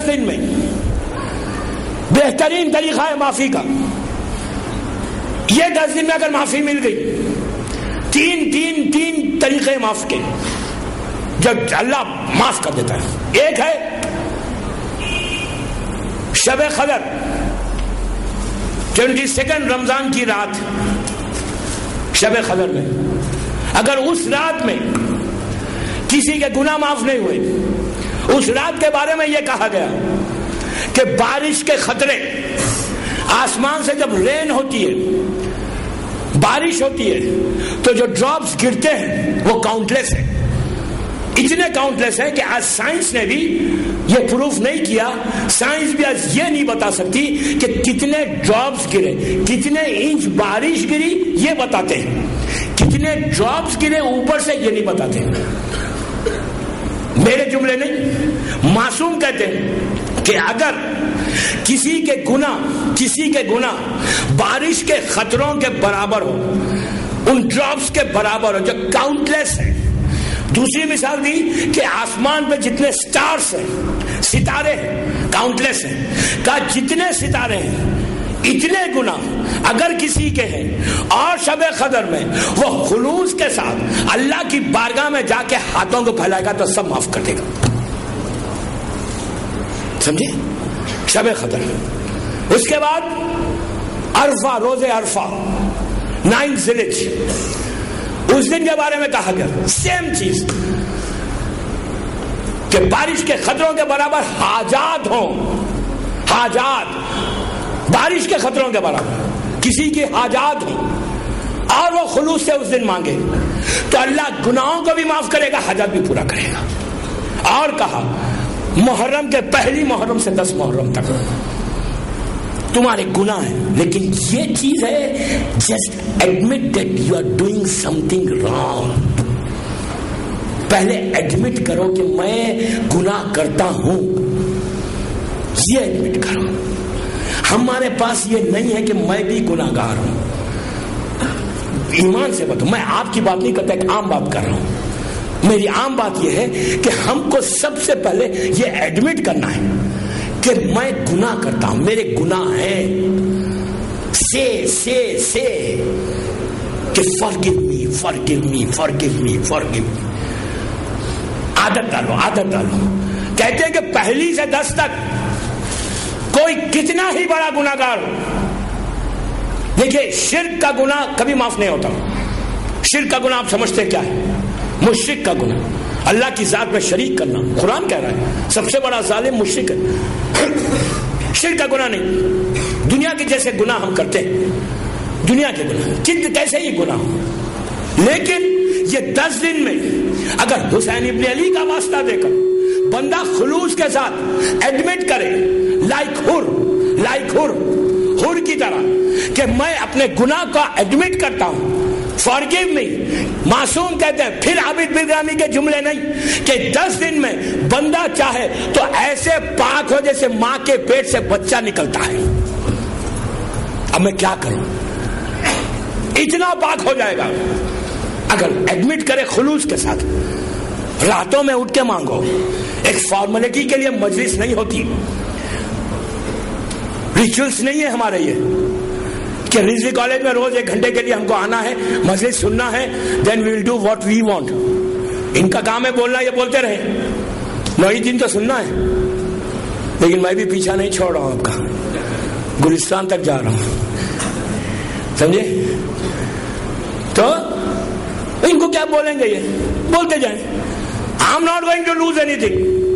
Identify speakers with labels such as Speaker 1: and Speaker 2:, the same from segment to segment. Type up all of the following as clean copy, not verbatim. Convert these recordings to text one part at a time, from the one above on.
Speaker 1: دن میں بہترین طریقہ ہے معافی کا. یہ 10 دن میں اگر معافی مل گئی، تین طریقے معاف کے جب اللہ معاف کر دیتا ہے. ایک ہے شب قدر 22 رمضان کی رات. شب قدر میں اگر اس رات میں کسی کے گناہ معاف نہیں ہوئے، اس رات کے بارے میں یہ کہا گیا کہ بارش کے خطرے، آسمان سے جب رین ہوتی ہے، بارش ہوتی ہے، تو جو ڈراپس گرتے ہیں وہ کاؤنٹلیس ہیں. اتنے کاؤنٹلیس ہیں کہ آج سائنس نے بھی یہ پروف نہیں کیا. سائنس بھی آج یہ نہیں بتا سکتی کہ کتنے ڈراپس گرے، کتنے انچ بارش گری، یہ بتاتے ہیں. کتنے ڈراپس گرے اوپر سے یہ نہیں بتاتے. میرے جملے نہیں، معصوم کہتے ہیں کہ اگر کسی کے گناہ بارش کے خطروں کے برابر ہو، ان ڈراپس کے برابر ہو جو کاؤنٹلیس ہیں. دوسری مثال دی کہ آسمان پہ جتنے سٹارز ہیں، ستارے ہیں، کاؤنٹلیس ہیں، کہا جتنے ستارے ہیں اتنے گناہ اگر کسی کے ہیں اور شب قدر میں وہ خلوص کے ساتھ اللہ کی بارگاہ میں جا کے ہاتھوں کو پھیلائے گا تو سب معاف کر دے گا. سمجھے؟ شب قدر. اس کے بعد عرفہ، روزے عرفہ، 9 ذی الحجہ، اس دن کے بارے میں کہا گیا سیم چیز کہ بارش کے خطروں کے برابر حاجات ہوں. حاجات بارش کے خطروں کے برابر کسی کی حاجات ہوں اور وہ خلوص سے اس دن مانگے تو اللہ گناہوں کو بھی معاف کرے گا، حاجات بھی پورا کرے گا. اور کہا محرم کے پہلی محرم سے 10 محرم تک تمہارے گناہ ہیں، لیکن یہ چیز ہے just admit that you are doing سم تھنگ رانگ. پہلے ایڈمٹ کرو کہ میں گناہ کرتا ہوں، یہ ایڈمٹ کرو. ہمارے پاس یہ نہیں ہے کہ میں بھی گناہ گار ہوں. ایمان سے بتاؤ، میں آپ کی بات نہیں کرتا، ایک عام بات کر رہا ہوں. میری عام بات یہ ہے کہ ہم کو سب سے پہلے یہ ایڈمٹ کرنا ہے کہ میں گناہ کرتا ہوں، میرے گناہ ہیں. سے کہ forgive me. عادت ڈالو. کہتے ہیں کہ پہلی سے 10 تک کوئی کتنا ہی بڑا گناہ گار ہو. دیکھیے شرک کا گناہ کبھی معاف نہیں ہوتا. شرک کا گناہ آپ سمجھتے کیا ہے؟ مشرک کا گناہ، اللہ کی ذات میں شریک کرنا. قرآن کہہ رہا ہے سب سے بڑا ظالم مشرک ہے. شرک کا گناہ نہیں. دنیا کے جیسے گناہ ہم کرتے ہیں، دنیا کے گناہ کیسے ہی گناہ ہو، لیکن یہ 10 دن میں اگر حسین ابن علی کا واسطہ دے کر بندہ خلوص کے ساتھ ایڈمٹ کرے لائک ہر کی طرح کہ میں اپنے گناہ کا ایڈمٹ کرتا ہوں، forgive me. معصوم کہتے ہیں. پھر عابد بلگرامی کے جملے نہیں کہ 10 دن میں بندہ چاہے تو ایسے پاک ہو جیسے ماں کے پیٹ سے بچہ نکلتا ہے. اب میں کیا کروں؟ اتنا پاک ہو جائے گا اگر ایڈمٹ کرے خلوص کے ساتھ. راتوں میں اٹھ کے مانگو. ایک فارملٹی کے لیے مجلس نہیں ہوتی، ریچولس نہیں ہے ہمارے یہ کہ رضوی کالج میں روز 1 گھنٹے کے لیے ہم کو آنا ہے، مجلس سننا ہے، then we will do what we want. ان کا کام ہے بولنا، یہ بولتے رہے. 9 دن تو سننا ہے، لیکن میں بھی پیچھا نہیں چھوڑ رہا ہوں آپ کا، گلستان تک جا رہا ہوں. سمجھے؟ تو ان کو کیا بولیں گے؟ یہ بولتے جائیں. I am not going to lose anything.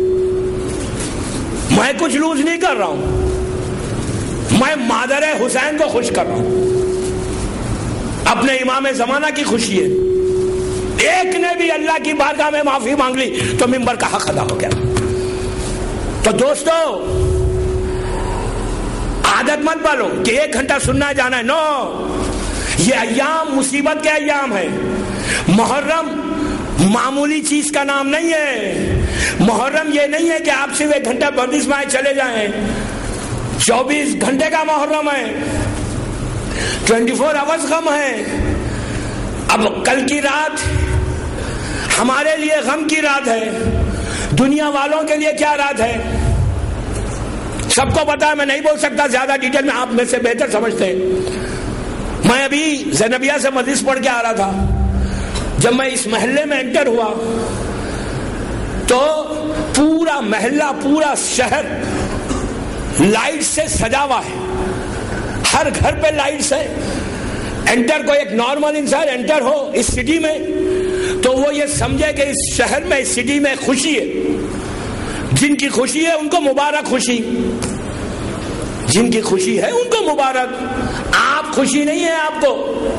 Speaker 1: میں کچھ لوز نہیں کر رہا ہوں، میں مادر حسین کو خوش کر رہا ہوں. اپنے امام زمانہ کی خوشی ہے. ایک نے بھی اللہ کی بارگاہ میں معافی مانگ لی تو منبر کا حق ادا ہو گیا. تو دوستو عادت مت پالو کہ 1 گھنٹہ سننا جانا ہے. نو، یہ ایام مصیبت کے ایام ہے. محرم معمولی چیز کا نام نہیں ہے. محرم یہ نہیں ہے کہ آپ صرف 1 گھنٹہ بندش میں چلے جائیں. 24 گھنٹے کا محرم ہے، 24 آورز غم ہے. اب کل کی رات ہمارے لیے غم کی رات ہے، دنیا والوں کے لیے کیا رات ہے؟ سب کو پتا ہے، میں نہیں بول سکتا زیادہ ڈیٹیل میں، آپ میں سے بہتر سمجھتے ہیں۔ میں ابھی زینبیہ سے مجلس پڑھ کے آ رہا تھا، جب میں اس محلے میں انٹر ہوا تو پورا محلہ، پورا شہر لائٹ سے سجا ہوا ہے، ہر گھر پہ لائٹس ہے۔ انٹر کو ایک نارمل انسان انٹر ہو اس سٹی میں تو وہ یہ سمجھے کہ اس شہر میں، اس سٹی میں خوشی ہے۔ جن کی خوشی ہے ان کو مبارک خوشی، جن کی خوشی ہے ان کو مبارک۔ آپ خوشی نہیں ہے، آپ کو،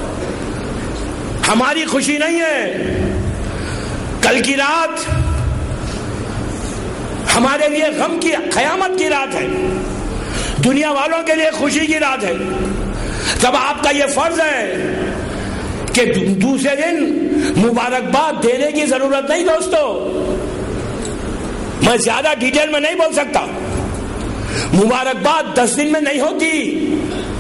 Speaker 1: ہماری خوشی نہیں ہے۔ کل کی رات ہمارے لیے غم کی، قیامت کی رات ہے، دنیا والوں کے لیے خوشی کی رات ہے۔ تب آپ کا یہ فرض ہے کہ دوسرے دن مبارکباد دینے کی ضرورت نہیں دوستو۔ میں زیادہ ڈیٹیل میں نہیں بول سکتا، مبارکباد 10 دن میں نہیں ہوتی،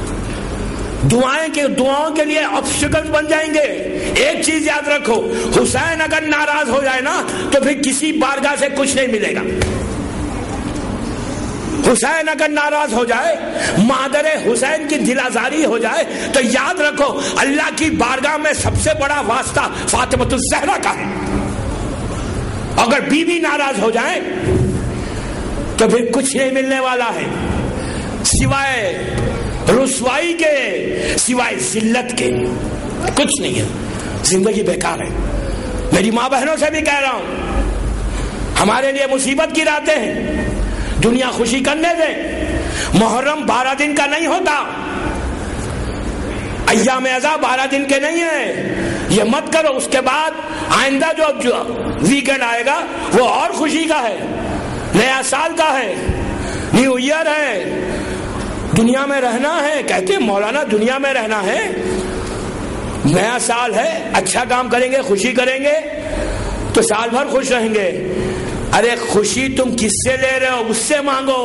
Speaker 1: دعاؤں کے لیے آبسٹیکلز بن جائیں گے۔ ایک چیز یاد رکھو، حسین اگر ناراض ہو جائے نا تو پھر کسی بارگاہ سے کچھ نہیں ملے گا۔ حسین اگر ناراض ہو جائے، مادر حسین کی دل آزاری ہو جائے تو یاد رکھو اللہ کی بارگاہ میں سب سے بڑا واسطہ فاطمہ الزہرا کا ہے۔ اگر بیوی ناراض ہو جائے تو پھر کچھ نہیں ملنے والا ہے سوائے رسوائی کے، سوائے ذلت کے، کچھ نہیں ہے، زندگی بیکار ہے۔ میری ماں بہنوں سے بھی کہہ رہا ہوں، ہمارے لیے مصیبت کی راتیں ہیں، دنیا خوشی کرنے دے۔ محرم 12 دن کا نہیں ہوتا، ایام اعزا 12 دن کے نہیں ہیں، یہ مت کرو۔ اس کے بعد آئندہ جو ویکنڈ آئے گا وہ اور خوشی کا ہے، نیا سال کا ہے، نیو ایئر ہے، دنیا میں رہنا ہے۔ کہتے ہیں مولانا دنیا میں رہنا ہے، نیا سال ہے، اچھا کام کریں گے، خوشی کریں گے تو سال بھر خوش رہیں گے۔ ارے خوشی تم کس سے لے رہے ہو؟ اس سے مانگو،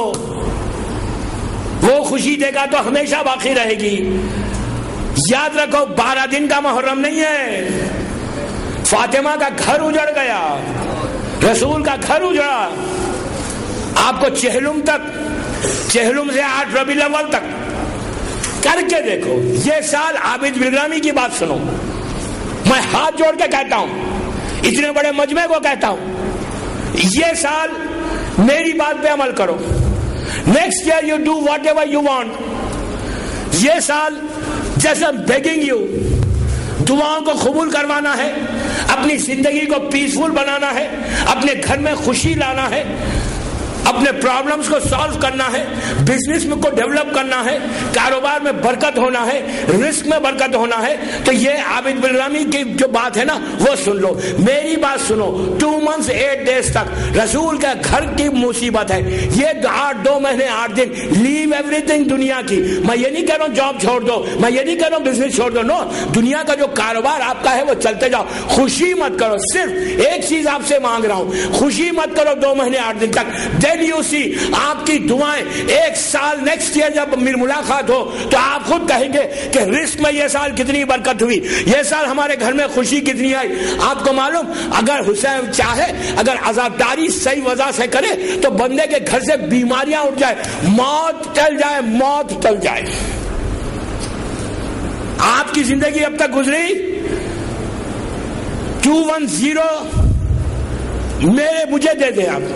Speaker 1: وہ خوشی دے گا تو ہمیشہ باقی رہے گی۔ یاد رکھو 12 دن کا محرم نہیں ہے۔ فاطمہ کا گھر اجڑ گیا، رسول کا گھر اجڑا، آپ کو چہلم سے 8 ربیع الاول تک کر کے دیکھو۔ یہ سال عابد بلرامی کی بات سنو، میں ہاتھ جوڑ کے کہتا ہوں، اتنے بڑے مجمع کو کہتا ہوں، یہ سال میری بات پہ عمل کرو۔ Next year you do whatever you want. یہ سال جیسا بیگنگ یو، دعاؤں کو قبول کروانا ہے، اپنی زندگی کو پیسفل بنانا ہے، اپنے گھر میں خوشی لانا ہے، اپنے پرابلمز کو سالو کرنا ہے، بزنس میں کو ڈیولپ کرنا ہے، کاروبار میں برکت ہونا ہے، رزق میں برکت ہونا ہے۔ تو یہ عابد بلرامی کی جو بات ہے نا وہ سن لو، میری بات سنو۔ 2 months 8 days تک رسول کے گھر کی مصیبت ہے، یہ 2 مہینے 8 دن، لیو ایوری تھنگ دنیا کی۔ میں یہ نہیں کہہ رہا ہوں جاب چھوڑ دو، میں یہ نہیں کہہ رہا ہوں بزنس چھوڑ دو، نو، دنیا کا جو کاروبار آپ کا ہے وہ چلتے جاؤ، خوشی مت کرو۔ صرف ایک چیز آپ سے مانگ رہا ہوں، خوشی مت کرو 2 مہینے 8 دن تک۔ You see, آپ کی دعائیں ایک سال نیکسٹ ایئر جب ملاقات ہو تو آپ خود کہیں گے کہ رزق میں یہ سال کتنی برکت ہوئی، یہ سال ہمارے گھر میں خوشی کتنی آئی۔ آپ کو معلوم، اگر حسین چاہے، اگر عزاداری صحیح وجہ سے کرے تو بندے کے گھر سے بیماریاں اٹھ جائے، موت ٹل جائے، موت ٹل جائے۔ آپ کی زندگی اب تک گزری 210 مجھے دے دیں، آپ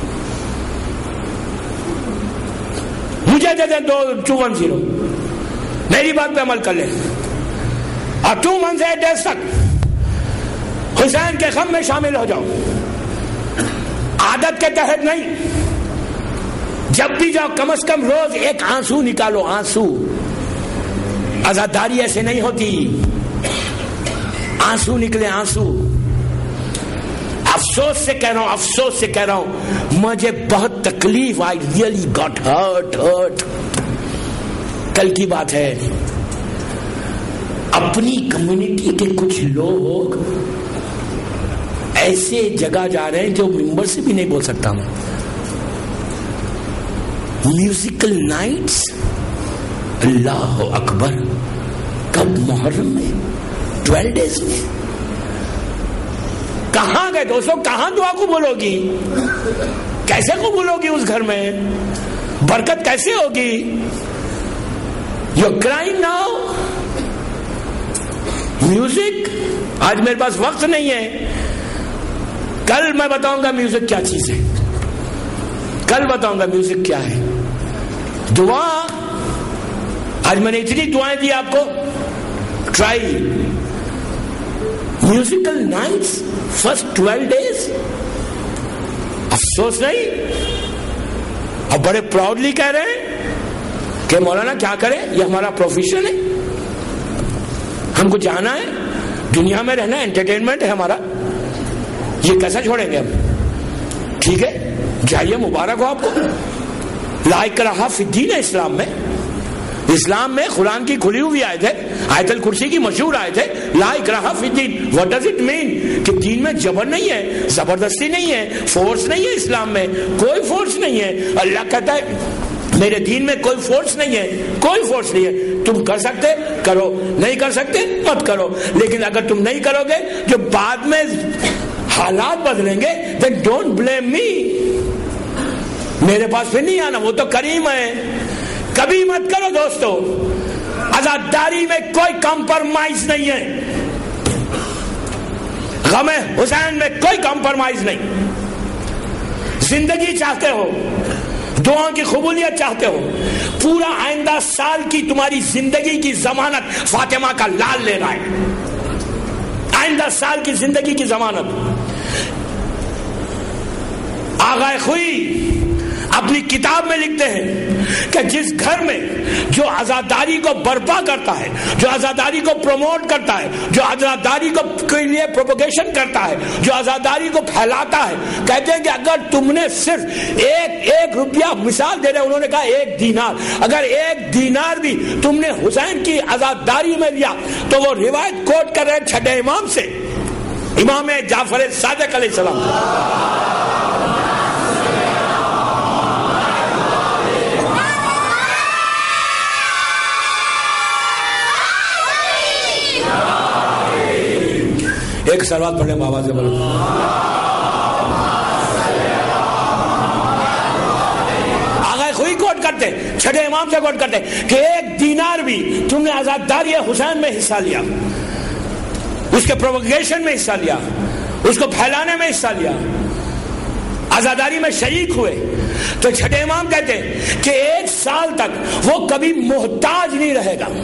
Speaker 1: مجھے دے دیں 210، میری بات پہ عمل کر لیں، اور 2 months 8 days تک حسین کے غم میں شامل ہو جاؤ، عادت کے تحت نہیں، جب بھی جاؤ کم از کم روز ایک آنسو نکالو، آنسو۔ عزاداری ایسے نہیں ہوتی، آنسو نکلے، آنسو۔ افسوس سے کہہ رہا ہوں، افسوس سے کہہ رہا ہوں، مجھے بہت تکلیف آئی، ریئلی گاٹ ہرٹ۔ کل کی بات ہے، اپنی کمیونٹی کے کچھ لوگ ایسے جگہ جا رہے ہیں جو ممبر سے بھی نہیں بول سکتا ہوں، میوزیکل نائٹس، اللہ اکبر، کب؟ محرم میں 12 days میں۔ کہاں گئے دوستوں؟ کہاں دعا قبول ہوگی؟ کیسے قبول ہوگی اس گھر میں؟ برکت کیسے ہوگی؟ You're crying now. میوزک، آج میرے پاس وقت نہیں ہے، کل میں بتاؤں گا میوزک کیا چیز ہے، کل بتاؤں گا میوزک کیا ہے. دعا، آج میں نے اتنی دعائیں دی آپ کو. Try musical nights first 12 days. افسوس نہیں، اب بڑے پراؤڈلی کہہ رہے ہیں کہ مولانا کیا کرے، یہ ہمارا پروفیشن ہے، ہم کو جانا ہے، دنیا میں رہنا، انٹرٹینمنٹ ہے ہمارا، یہ کیسا چھوڑیں گے ہم؟ ٹھیک ہے، جائیے، مبارک ہو آپ کو. لا اکراہ فی الدین ہے اسلام میں. اسلام میں قرآن کی کھلی ہوئی آیت ہے، آیت الکرسی کی مشہور آیت ہے، لا اکراہ فی الدین. What does it mean? کہ دین میں جبر نہیں ہے، زبردستی نہیں ہے، فورس نہیں ہے. اسلام میں کوئی فورس نہیں ہے. اللہ کہتا ہے میرے دین میں کوئی فورس نہیں ہے، کوئی فورس نہیں ہے. تم کر سکتے کرو، نہیں کر سکتے مت کرو. لیکن اگر تم نہیں کرو گے، جو بعد میں حالات بدلیں گے، then don't blame me. میرے پاس پھر نہیں آنا، وہ تو کریم ہے. کبھی مت کرو دوستو، آزاداری میں کوئی کمپرمائز نہیں ہے. غم حسین میں کوئی کمپرمائز نہیں. زندگی چاہتے ہو، دعا کی قبولیت چاہتے ہو، پورا آئندہ سال کی تمہاری زندگی کی ضمانت فاطمہ کا لال لے رہا ہے. آئندہ سال کی زندگی کی ضمانت. آغا خوئی اپنی کتاب میں لکھتے ہیں کہ جس گھر میں جو آزاداری کو برپا کرتا ہے، جو آزاداری کو پروموٹ کرتا ہے، جو آزاداری کو کے لیے پروپوگیشن کرتا ہے، جو آزاداری کو پھیلاتا ہے، کہتے ہیں کہ اگر تم نے صرف ایک روپیہ، مثال دے رہے انہوں نے کہا 1 دینار، اگر 1 دینار بھی تم نے حسین کی آزاداری میں لیا تو وہ روایت کوٹ کر رہے چھٹے امام سے، امام جعفر صادق علیہ السلام. ایک سلوات پڑھیں بابا سے بولو. آغا خوئی کوٹ کرتے، چھٹے امام سے کوٹ کرتے کہ 1 دینار بھی تم نے آزاداری حسین میں حصہ لیا، اس کے پروپیگیشن میں حصہ لیا، اس کو پھیلانے میں حصہ لیا، آزاداری میں شریک ہوئے، تو چھٹے امام کہتے کہ 1 سال تک وہ کبھی محتاج نہیں رہے گا.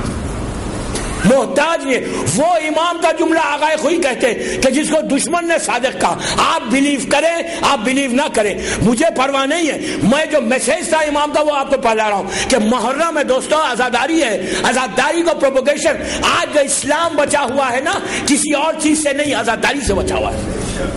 Speaker 1: محتاج نہیں. وہ امام کا جملہ آغا خوئی کہتے کہ جس کو دشمن نے صادق کہا، آپ بلیو کریں آپ بلیو نہ کریں مجھے پرواہ نہیں ہے، میں جو میسج تھا امام کا وہ آپ کو پہلا رہا ہوں کہ محرم میں دوستوں آزاداری ہے، آزاداری کو پروپوگیشن. آج جو اسلام بچا ہوا ہے نا، کسی اور چیز سے نہیں، آزاداری سے بچا ہوا ہے.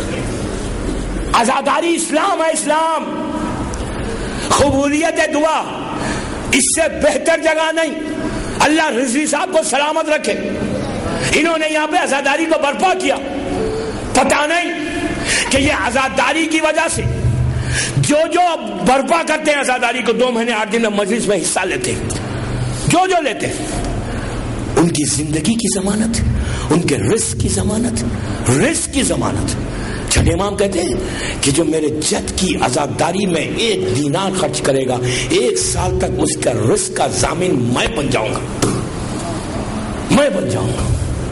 Speaker 1: آزاداری اسلام ہے. اسلام قبولیت دعا، اس سے بہتر جگہ نہیں. اللہ رضوی صاحب کو سلامت رکھے، انہوں نے یہاں پہ آزاداری کو برپا کیا. پتہ نہیں کہ یہ آزاداری کی وجہ سے جو برپا کرتے ہیں آزاداری کو، 2 مہینے 8 دن میں مجلس میں حصہ لیتے ہیں، جو لیتے ہیں، ان کی زندگی کی ضمانت، ان کے رزق کی ضمانت، رزق کی ضمانت. چھٹے امام کہتے ہیں کہ جو میرے جد کی آزاداری میں 1 دینار خرچ کرے گا، 1 سال تک اس کا رزق کا ضامن میں بن جاؤں گا، میں بن جاؤں گا.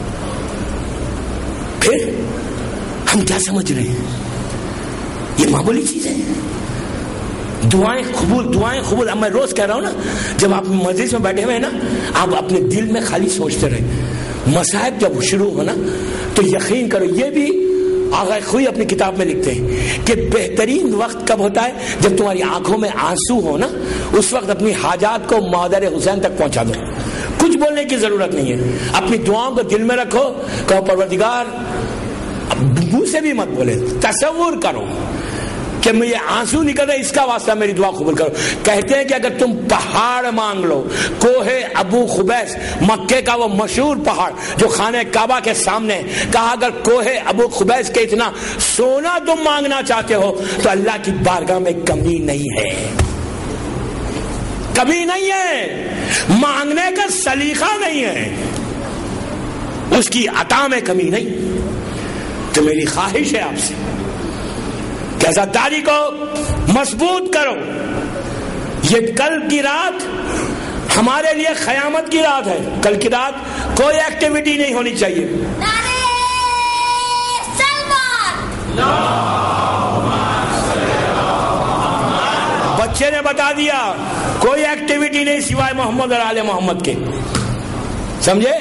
Speaker 1: پھر ہم کیا سمجھ رہے ہیں؟ یہ معمولی چیز ہے. دعائیں قبول، دعائیں قبول. اب میں روز کہہ رہا ہوں نا، جب آپ مجلس میں بیٹھے ہوئے ہیں نا، آپ اپنے دل میں خالی سوچتے رہے. مصائب جب شروع ہونا تو یقین کرو، یہ بھی آغا خوئی اپنی کتاب میں لکھتے ہیں کہ بہترین وقت کب ہوتا ہے؟ جب تمہاری آنکھوں میں آنسو ہو نا، اس وقت اپنی حاجات کو مادر حسین تک پہنچا دو. کچھ بولنے کی ضرورت نہیں ہے، اپنی دعاؤں کو دل میں رکھو، کہو پروردگار، منہ سے بھی مت بولے، تصور کرو کہ میں یہ آنسو نکل رہے، اس کا واسطہ میری دعا قبول کرو. کہتے ہیں کہ اگر تم پہاڑ مانگ لو، کوہ ابو خبیس، مکے کا وہ مشہور پہاڑ جو خانہ کعبہ کے سامنے، کہا اگر کوہ ابو خبیس کے اتنا سونا تم مانگنا چاہتے ہو تو اللہ کی بارگاہ میں کمی نہیں ہے، کمی نہیں ہے، مانگنے کا سلیقہ نہیں ہے، اس کی عطا میں کمی نہیں. تو میری خواہش ہے آپ سے کہ آزاداری کو مضبوط کرو، یہ کل کی رات ہمارے لیے قیامت کی رات ہے. کل کی رات کوئی ایکٹیویٹی نہیں ہونی چاہیے. بچے نے بتا دیا کوئی ایکٹیویٹی نہیں سوائے محمد اور آل محمد کے. سمجھے؟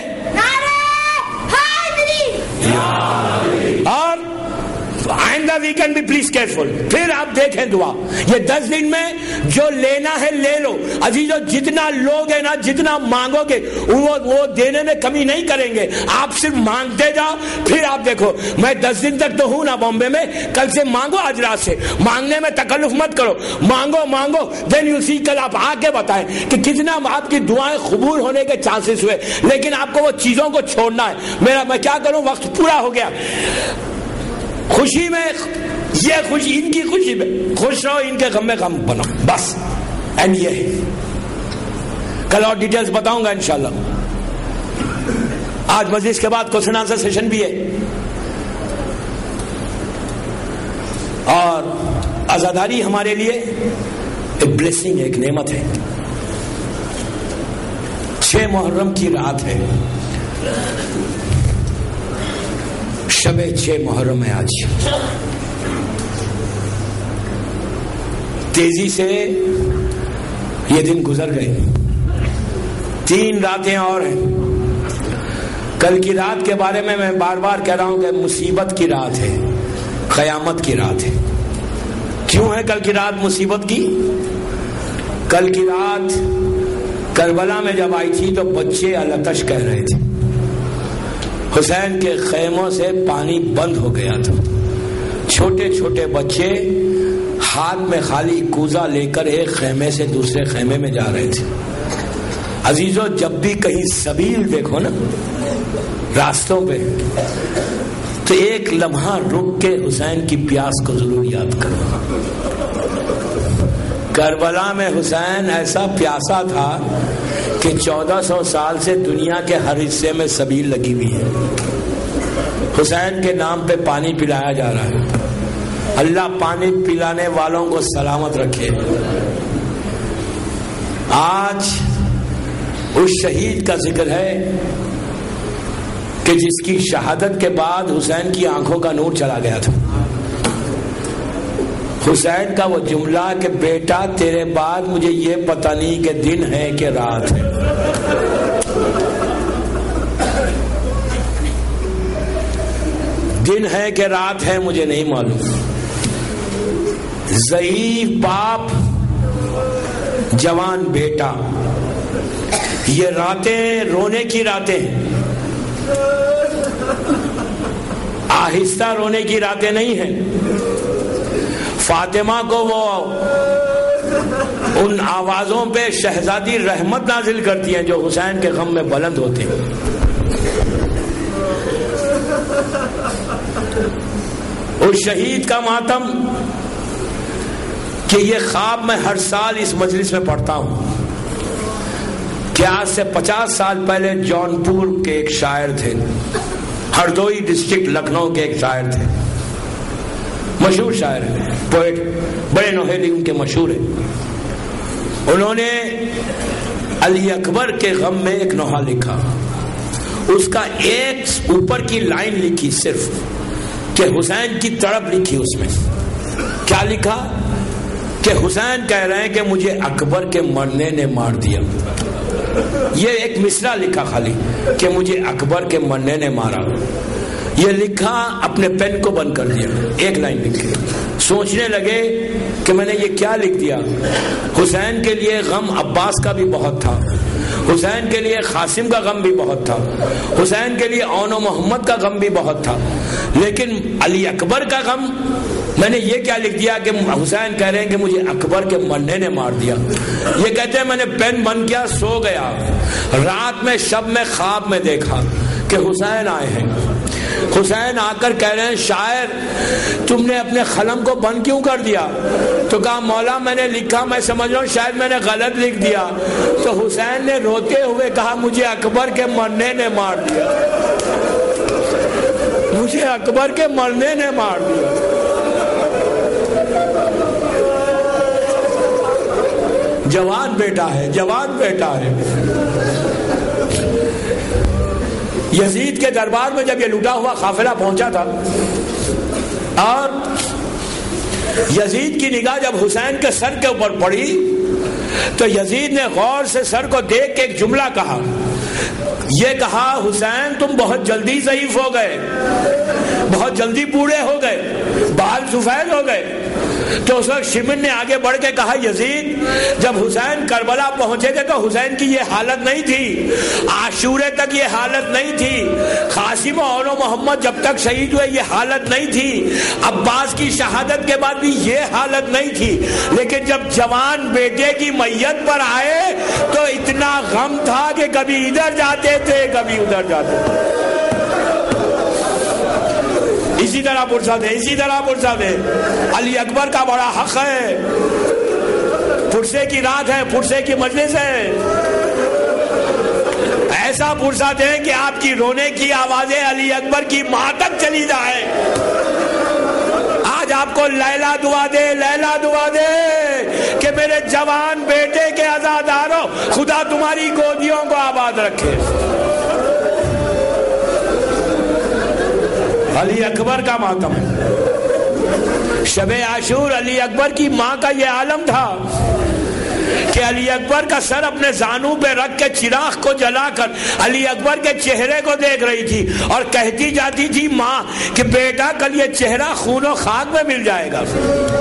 Speaker 1: اور آئندہ ویکینڈ بھی پلیز کیئرفل. پھر آپ دیکھیں دعا. یہ 10 دن میں جو لینا ہے لے لو عزیزو. جتنا لوگ ہیں نا, جتنا مانگو گے وہ دینے میں کمی نہیں کریں گے. آپ صرف مانگتے جاؤ. پھر آپ دیکھو, میں 10 دن تک تو ہوں نا بامبے میں. کل سے مانگو, آج رات سے مانگنے میں تکلف مت کرو. مانگو دین یو سی. کل آپ آ کے بتائیں کہ کتنا آپ کی دعائیں قبول ہونے کے چانسز ہوئے. لیکن آپ کو وہ چیزوں کو چھوڑنا ہے. میں کیا کروں, وقت پورا ہو گیا. خوشی میں یہ خوشی, ان کی خوشی میں خوش رہو, ان کے غم میں غم بنو بس. اینڈ یہ ہے, کل اور ڈیٹیلز بتاؤں گا انشاءاللہ. آج مجلس کے بعد کوسچن آنسر سیشن بھی ہے. اور عزاداری ہمارے لیے ایک بلیسنگ ہے, ایک نعمت ہے. 6 محرم کی رات ہے. شب 6 محرم ہے آج. تیزی سے یہ دن گزر گئے. 3 راتیں اور ہیں. کل کی رات کے بارے میں بار بار کہہ رہا ہوں کہ مصیبت کی رات ہے, قیامت کی رات ہے. کیوں ہے کل کی رات مصیبت کی؟ کل کی رات کربلا میں جب آئی تھی تو بچے التش کہہ رہے تھے. حسین کے خیموں سے پانی بند ہو گیا تھا. چھوٹے چھوٹے بچے ہاتھ میں خالی کوزہ لے کر ایک خیمے سے دوسرے خیمے میں جا رہے تھے. عزیزو, جب بھی کہیں سبیل دیکھو نا راستوں پہ, تو ایک لمحہ رک کے حسین کی پیاس کو ضرور یاد کرو. کربلا میں حسین ایسا پیاسا تھا کہ 1400 سال سے دنیا کے ہر حصے میں سبیل لگی ہوئی ہے. حسین کے نام پہ پانی پلایا جا رہا ہے. اللہ پانی پلانے والوں کو سلامت رکھے. آج اس شہید کا ذکر ہے کہ جس کی شہادت کے بعد حسین کی آنکھوں کا نور چلا گیا تھا. حسین کا وہ جملہ کہ بیٹا تیرے بعد مجھے یہ پتہ نہیں کہ دن ہے کہ رات ہے. دن ہے کہ رات ہے مجھے نہیں معلوم. ضعیف باپ, جوان بیٹا, یہ راتیں رونے کی راتیں ہیں, آہستہ رونے کی راتیں نہیں ہیں. فاطمہ کو وہ ان آوازوں پہ شہزادی رحمت نازل کرتی ہیں جو حسین کے غم میں بلند ہوتے ہیں. اس شہید کا ماتم کہ یہ خواب میں ہر سال اس مجلس میں پڑھتا ہوں کہ آج سے 50 سال پہلے جونپور کے ایک شاعر تھے, ہردوئی ڈسٹرکٹ لکھنؤ کے ایک شاعر تھے, مشہور شاعر ہیں, پوئٹ, بڑے نوحیلی ان کے مشہور ہیں. انہوں نے علی اکبر کے غم میں ایک نوحہ لکھا. اس کا ایک اوپر کی لائن لکھی صرف کہ حسین کی تڑپ لکھی. اس میں کیا لکھا کہ حسین کہہ رہے ہیں کہ مجھے اکبر کے مرنے نے مار دیا. یہ ایک مصرع لکھا خالی کہ مجھے اکبر کے مرنے نے مارا. یہ لکھا, اپنے پین کو بند کر دیا, ایک لائن لکھی. سوچنے لگے کہ میں نے یہ کیا لکھ دیا. حسین کے لیے غم عباس کا بھی بہت تھا, حسین کے لیے قاسم کا غم بھی بہت تھا, حسین کے لیے اون و محمد کا غم بھی بہت تھا, لیکن علی اکبر کا غم میں نے یہ کیا لکھ دیا کہ حسین کہہ رہے ہیں کہ مجھے اکبر کے مرنے نے مار دیا. یہ کہتے ہیں میں نے پین بند کیا, سو گیا, رات میں شب میں خواب میں دیکھا کہ حسین آئے ہیں. حسین آ کر کہہ رہے ہیں شاعر تم نے اپنے قلم کو بند کیوں کر دیا؟ تو کہا مولا میں نے لکھا, میں سمجھ رہا ہوں شاید میں نے غلط لکھ دیا. تو حسین نے روتے ہوئے کہا مجھے اکبر کے مرنے نے مار دیا, مجھے اکبر کے مرنے نے مار دیا. جوان بیٹا ہے، جوان بیٹا ہے۔ یزید کے دربار میں جب یہ لوٹا ہوا قافلہ پہنچا تھا اور یزید کی نگاہ جب حسین کے سر کے اوپر پڑی تو یزید نے غور سے سر کو دیکھ کے ایک جملہ کہا، یہ کہا حسین تم بہت جلدی ضعیف ہو گئے، بہت جلدی بوڑھے ہو گئے، بال سفید ہو گئے۔ تو اس وقت شمن نے آگے بڑھ کے کہا یزید جب حسین کربلا پہنچے تھے تو حسین کی یہ حالت نہیں تھی، عاشورے تک یہ حالت نہیں تھی، قاسم اور محمد جب تک شہید ہوئے یہ حالت نہیں تھی، عباس کی شہادت کے بعد بھی یہ حالت نہیں تھی، لیکن جب جوان بیٹے کی میت پر آئے تو اتنا غم تھا کہ کبھی ادھر جاتے تھے کبھی ادھر جاتے تھے۔ اسی طرح پرسد ہے، اسی طرح پرسد ہے۔ علی اکبر کا بڑا حق ہے، پرسے کی رات ہے، پرسے کی مجلس ہے، ایسا پرسد ہے کہ آپ کی رونے کی آوازیں علی اکبر کی ماں تک چلی جائے۔ آج آپ کو لیلا دعا دے، لیلا دعا دے کہ میرے جوان بیٹے کے عزاداروں خدا تمہاری گودیوں کو آباد رکھے۔ علی اکبر کا ماتم ہے، شب عاشور علی اکبر کی ماں کا یہ عالم تھا کہ علی اکبر کا سر اپنے زانو پہ رکھ کے چراغ کو جلا کر علی اکبر کے چہرے کو دیکھ رہی تھی اور کہتی جاتی تھی ماں کہ بیٹا کل یہ چہرہ خون و خاک میں مل جائے گا۔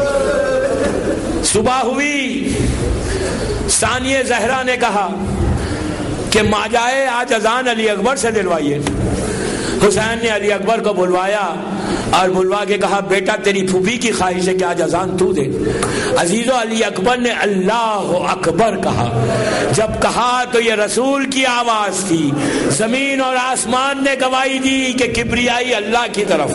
Speaker 1: صبح ہوئی، ثانیہ زہرا نے کہا کہ ماں جائے آج اذان علی اکبر سے دلوائیے۔ حسین نے علی اکبر کو بلوایا اور بلوا کے کہا بیٹا تیری پھوپھی کی خواہش ہے کہ آج اذان تو دے۔ عزیزو علی اکبر نے اللہ اکبر کہا، جب کہا تو یہ رسول کی آواز تھی، زمین اور آسمان نے گواہی دی کہ کبریائی اللہ کی طرف۔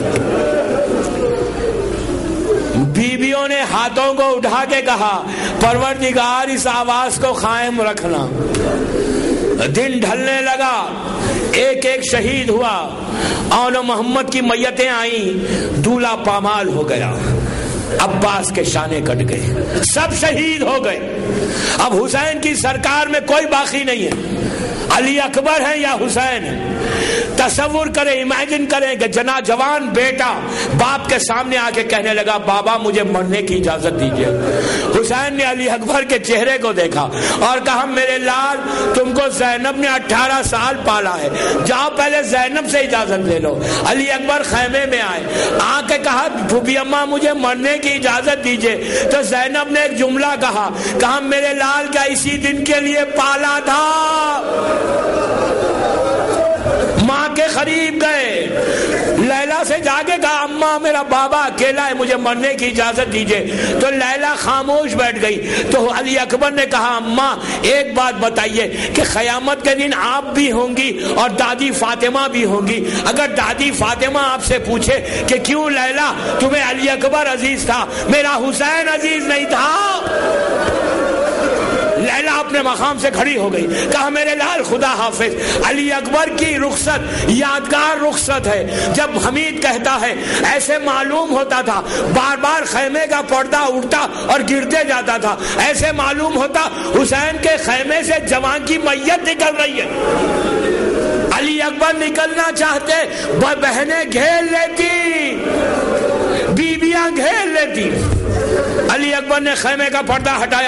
Speaker 1: بیویوں نے ہاتھوں کو اٹھا کے کہا پروردگار اس آواز کو قائم رکھنا۔ دن ڈھلنے لگا، ایک ایک شہید ہوا، اول محمد کی میتیں آئیں، دولہا پامال ہو گیا، عباس کے شانے کٹ گئے، سب شہید ہو گئے۔ اب حسین کی سرکار میں کوئی باقی نہیں ہے، علی اکبر ہے یا حسین ہے۔ تصور کریں، امیجن کریں کہ جوان بیٹا باپ کے سامنے آ کے کہنے لگا بابا مجھے مرنے کی اجازت دیجیے۔ حسین نے علی اکبر کے چہرے کو دیکھا اور کہا میرے لال تم کو زینب نے 18 سال پالا ہے، جاؤ پہلے زینب سے اجازت لے لو۔ علی اکبر خیمے میں آئے، آ کے کہا پھوپھی اماں مجھے مرنے کی اجازت دیجیے۔ تو زینب نے ایک جملہ کہا میرے لال کیا اسی دن کے لیے پالا تھا؟ ماں کے قریب گئے، لیلا سے جا کے کہا اماں میرا بابا اکیلا ہے مجھے مرنے کی اجازت دیجیے۔ تو لیلا خاموش بیٹھ گئی۔ تو علی اکبر نے کہا اماں ایک بات بتائیے کہ قیامت کے دن آپ بھی ہوں گی اور دادی فاطمہ بھی ہوں گی، اگر دادی فاطمہ آپ سے پوچھے کہ کیوں لیلا تمہیں علی اکبر عزیز تھا میرا حسین عزیز نہیں تھا؟ لیلا اپنے مقام سے کھڑی ہو گئی، کہا میرے لال خدا حافظ۔ علی اکبر کی رخصت یادگار رخصت ہے۔ جب حمید کہتا ہے ایسے معلوم ہوتا تھا بار بار خیمے کا پردہ اڑتا اور گرتے جاتا تھا، ایسے معلوم ہوتا حسین کے خیمے سے جوان کی میت نکل رہی ہے۔ علی اکبر نکلنا چاہتے، بہنیں گھیر لیتی، بیویاں گھیر لیتی۔ علی اکبر نے خیمے کا پردہ ہٹایا،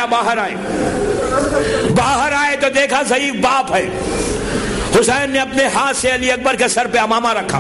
Speaker 1: باہر آئے تو دیکھا ضعیف باپ ہے۔ حسین نے اپنے ہاتھ سے علی اکبر کے سر پہ امامہ رکھا،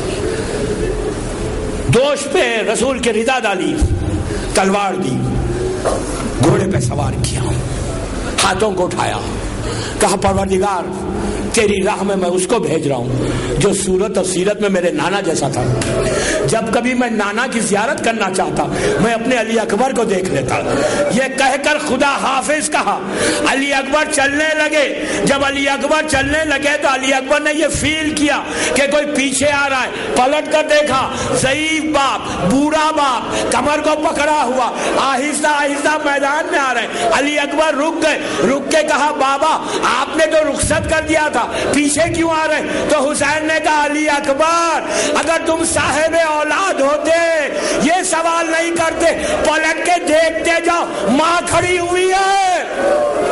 Speaker 1: دوش پہ رسول کی رضا ڈالی، تلوار دی، گھوڑے پہ سوار کیا، ہاتھوں کو اٹھایا، کہا پروردگار تیری راہ میں اس کو بھیج رہا ہوں جو صورت اور سیرت میں میرے نانا جیسا تھا۔ جب کبھی میں نانا کی زیارت کرنا چاہتا میں اپنے علی اکبر کو دیکھ لیتا۔ یہ کہہ کر خدا حافظ کہا، علی اکبر چلنے لگے۔ جب علی اکبر چلنے لگے تو علی اکبر نے یہ فیل کیا کہ کوئی پیچھے آ رہا ہے، پلٹ کر دیکھا، ضعیف باپ، بوڑھا باپ کمر کو پکڑا ہوا آہستہ آہستہ میدان میں آ رہے۔ علی اکبر رک گئے، رک کے کہا بابا آپ نے تو رخصت کر دیا تھا، پیچھے کیوں آ رہے؟ تو حسین نے کہا علی اکبر اگر تم صاحب اولاد ہوتے یہ سوال نہیں کرتے، پلٹ کے دیکھتے جاؤ، ماں کھڑی ہوئی ہے۔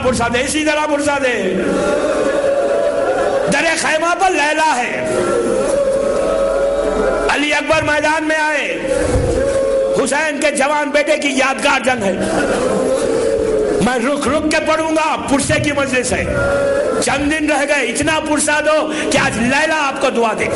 Speaker 1: پرسا دے، اسی طرح پرسا دے۔ در خیمہ پر لیلا ہے، علی اکبر میدان میں آئے، حسین کے جوان بیٹے کی یادگار جنگ ہے، میں رک رک کے پڑھوں گا، پرسے کی مجلس ہے، چند دن رہ گئے، اتنا پرسا دو کہ آج لیلا آپ کو دعا دے۔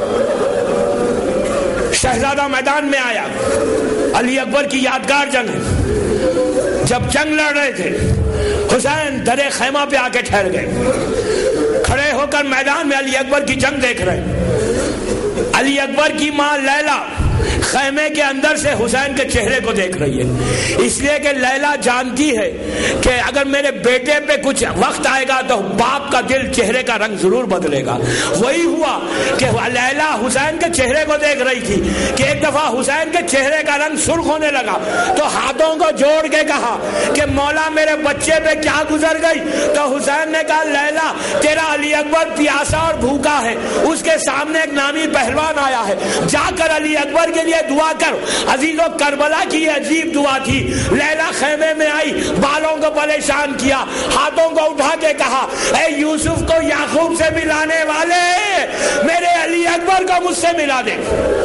Speaker 1: شہزادہ میدان میں آیا، علی اکبر کی یادگار جنگ ہے، جب جنگ لڑ رہے تھے حسین در خیمہ پہ آ کے ٹھہر گئے، کھڑے ہو کر میدان میں علی اکبر کی جنگ دیکھ رہے۔ علی اکبر کی ماں لیلا خیمے کے اندر سے حسین کے چہرے کو دیکھ رہی ہے، اس لیے کہ لیلا جانتی ہے کہ اگر میرے بیٹے پہ کچھ وقت آئے گا تو باپ کا دل چہرے کا رنگ ضرور بدلے گا۔ وہی ہوا کہ لیلا حسین کے چہرے کو دیکھ رہی تھی کہ ایک دفعہ حسین کے چہرے کا رنگ سرخ ہونے لگا تو ہاتھوں کو جوڑ کے کہا کہ مولا میرے بچے پہ کیا گزر گئی؟ تو حسین نے کہا لیلا تیرا علی اکبر پیاسا اور بھوکا ہے، اس کے سامنے ایک نامی پہلوان آیا ہے، جا کر علی اکبر کے لیے دعا کر۔ عزیزو کربلا کی یہ عجیب دعا تھی۔ لیلا خیمے میں آئی، بالوں کو پریشان کیا، ہاتھوں کو اٹھا کے کہا اے یوسف کو یعقوب سے ملانے والے، میرے علی اکبر کو مجھ سے ملا دے۔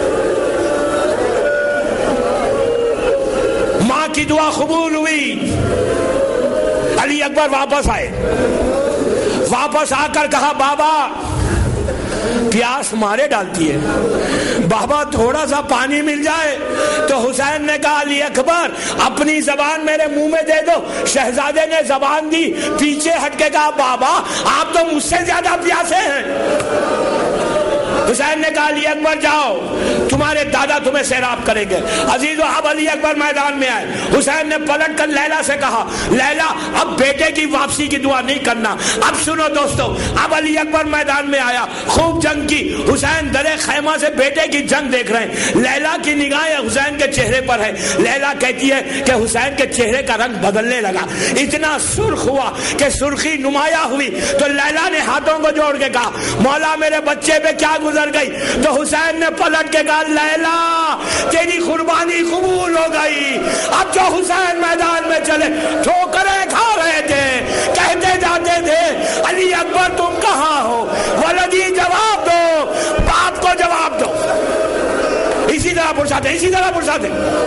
Speaker 1: ماں کی دعا قبول ہوئی، علی اکبر واپس آئے، واپس آ کر کہا بابا پیاس مارے ڈالتی ہے، بابا تھوڑا سا پانی مل جائے۔ تو حسین نے کہا علی اکبر اپنی زبان میرے منہ میں دے دو۔ شہزادے نے زبان دی، پیچھے ہٹ کے کہا بابا آپ تو مجھ سے زیادہ پیاسے ہیں۔ حسین نے کہا علی اکبر جاؤ، تمہارے دادا تمہیں سیراب کریں گے۔ عزیزو اب علی اکبر میدان میں آئے، حسین نے پلٹ کر لیلا سے کہا لیلا اب بیٹے کی واپسی کی دعا نہیں کرنا۔ اب سنو دوستو، اب علی اکبر میدان میں آیا، خوب جنگ کی، حسین در خیمہ سے بیٹے کی جنگ دیکھ رہے ہیں، لیلا کی نگاہیں حسین کے چہرے پر ہے۔ لیلا کہتی ہے کہ حسین کے چہرے کا رنگ بدلنے لگا، اتنا سرخ ہوا کہ سرخی نمایاں ہوئی۔ تو لیلا نے ہاتھوں کو جوڑ کے کہا مولا میرے بچے پہ کیا گزر گئی؟ تو حسین نے پلٹ کے کہا لیلا تیری قربانی قبول ہو گئی۔ اب جو حسین میدان میں چلے ٹھوکریں کھا رہے تھے، کہتے جاتے تھے علی اکبر تم کہاں ہو؟ ولدی جواب دو، باپ کو جواب دو۔ اسی طرح پرساتے، اسی طرح پرساتے۔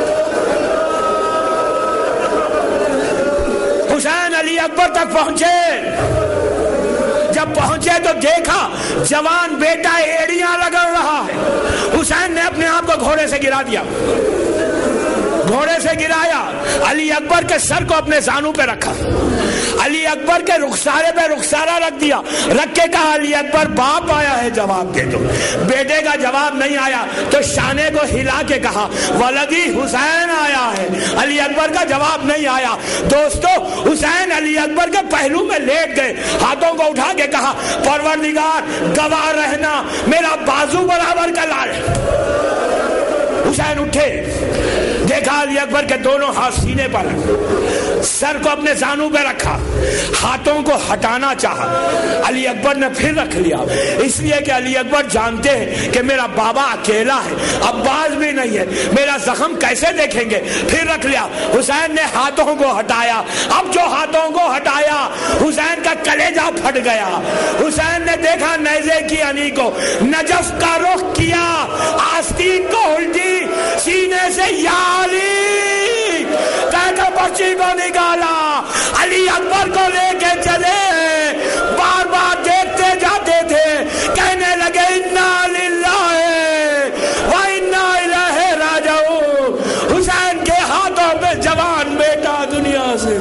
Speaker 1: حسین علی اکبر تک پہنچے، جب پہنچے تو دیکھا جوان بیٹا ایڑیاں لگا رہا ہے۔ حسین نے اپنے آپ کو گھوڑے سے گرا دیا، گھوڑے سے گرایا، علی اکبر کے سر کو اپنے زانو پہ رکھا، علی اکبر کے رخسارے پہ رخسارہ رکھ دیا، رکھ کے کہا علی اکبر باپ آیا ہے جواب دے دو۔ بیٹے کا جواب نہیں آیا تو شانے کو ہلا کے کہا ولدی حسین آیا ہے، علی اکبر کا جواب نہیں آیا۔ دوستو حسین علی اکبر کے پہلو میں لیٹ گئے، ہاتھوں کو اٹھا کے کہا پروردگار گواہ رہنا میرا بازو برابر کا لال۔ حسین اٹھے، دیکھا علی اکبر کے دونوں ہاتھ سینے پر، سر کو اپنے زانو پہ رکھا، ہاتھوں کو ہٹانا چاہا، علی اکبر نے پھر رکھ لیا، اس لیے کہ علی اکبر جانتے ہیں کہ میرا بابا اکیلا ہے، عباس بھی نہیں ہے، میرا زخم کیسے دیکھیں گے، پھر رکھ لیا۔ حسین نے ہاتھوں کو ہٹایا، اب جو ہاتھوں کو ہٹایا حسین کا کلیجہ پھٹ گیا۔ حسین نے دیکھا نیزے کی انی کو، نجف کا رخ کیا، آستین کو الٹی، سینے سے یا علی کہہ کر بچی کو نکالا، علی اکبر کو لے کے چلے، بار بار دیکھتے جاتے تھے، کہنے لگے انا للہ و انا الیہ راجعون۔ حسین کے ہاتھوں میں جوان بیٹا دنیا سے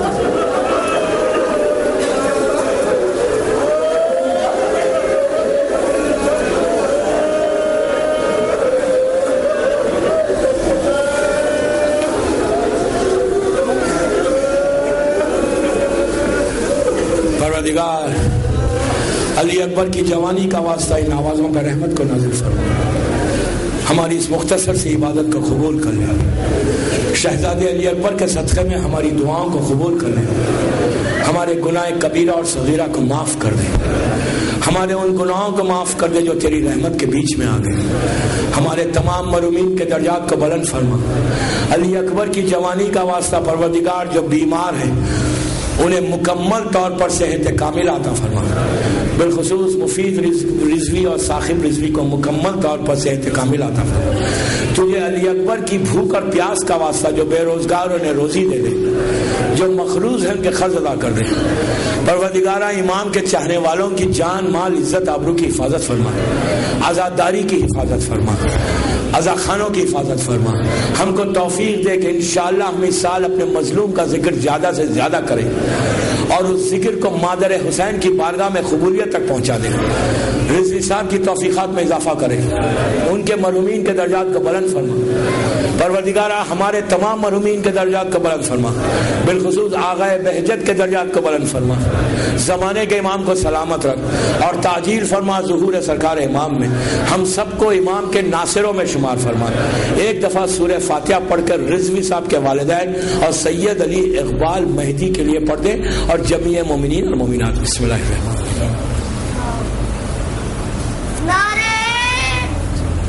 Speaker 1: پروردگار علی اکبر کی جوانی کا واسطہ ان آوازوں پر رحمت کو نازل فرما، ہماری اس مختصر سی عبادت کو قبول کر لے، شہزادے علی اکبر کے صدقے میں ہماری دعاؤں کو قبول کر لے، ہمارے گناہ کبیرہ اور صغیرہ کو معاف کر دے، ہمارے ان گناہوں کو معاف کر دے جو تیری رحمت کے بیچ میں آ گئے، ہمارے تمام مرحومین کے درجات کو بلند فرما۔ علی اکبر کی جوانی کا واسطہ پروردگار جو بیمار ہیں انہیں مکمل طور پر صحت کامل عطا فرما. بالخصوص مفید رضوی اور ثاقب رضوی کو مکمل طور پر صحت کامل عطا فرما. تجھے علی اکبر کی بھوک اور پیاس کا واسطہ جو بے روزگار انہیں روزی دے دے, جو مقروض ہیں ان کے قرض ادا کر دے. پروردگارہ امام کے چاہنے والوں کی جان مال عزت آبرو کی حفاظت فرما, آزاداری کی حفاظت فرما, عزا خانوں کی حفاظت فرما. ہم کو توفیق دے کہ انشاءاللہ ہم اس سال اپنے مظلوم کا ذکر زیادہ سے زیادہ کریں اور اس ذکر کو مادر حسین کی بارگاہ میں قبولیت تک پہنچا دیں. رضوی صاحب کی توفیقات میں اضافہ کریں, ان کے مرحومین کے درجات کو بلند فرما. پروردگارہ ہمارے تمام مرحومین کے درجات کو بلند فرما, بالخصوص آغائے بہجت کے درجات کو بلند فرما. زمانے کے امام کو سلامت رکھ اور تعجیل فرما ظہور سرکار امام میں. ہم سب کو امام کے ناصروں میں شمار فرما. ایک دفعہ سورہ فاتحہ پڑھ کر رضوی صاحب کے والدین اور سید علی اقبال مہدی کے لیے پڑھ دیں اور جمیع مومنین اور مومنات. بسم اللہ الرحمن الرحیم.